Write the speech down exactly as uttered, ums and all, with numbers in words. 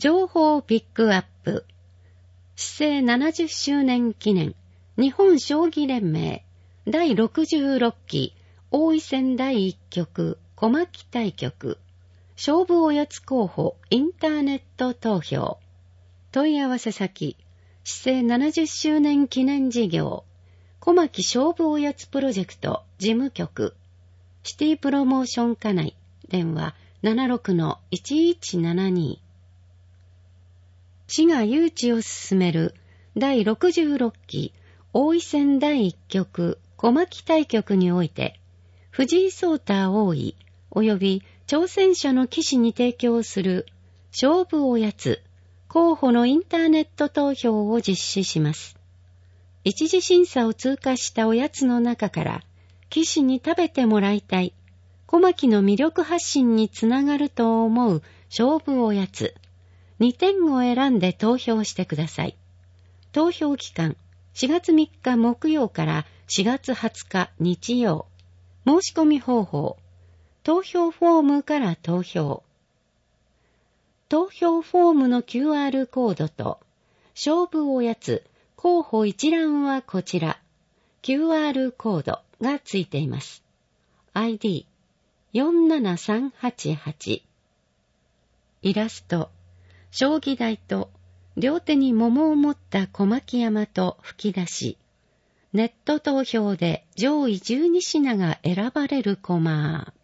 情報ピックアップ。市政ななじゅっしゅうねん記念日本将棋連盟だいろくじゅうろっき王位戦だいいっ局小牧対局勝負おやつ候補インターネット投票。問い合わせ先市政ななじゅっしゅうねん記念事業小牧勝負おやつプロジェクト事務局シティプロモーション課内電話 ななろくのいちいちななに。市が誘致を進めるだいろくじゅうろっき王位戦だいいっ局小牧対局において藤井聡太王位及び挑戦者の棋士に提供する勝負おやつ候補のインターネット投票を実施します。一次審査を通過したおやつの中から棋士に食べてもらいたい小牧の魅力発信につながると思う勝負おやつにてんを選んで投票してください。投票期間しがつみっか木曜からしがつはつか日曜。申し込み方法投票フォームから投票。投票フォームの キューアール コードと勝負おやつ候補一覧はこちら キューアール コードがついています。 アイディーよんななさんはちはち。 イラスト将棋台と両手に桃を持った小牧山と吹き出し。ネット投票で上位じゅうに品が選ばれるコマ。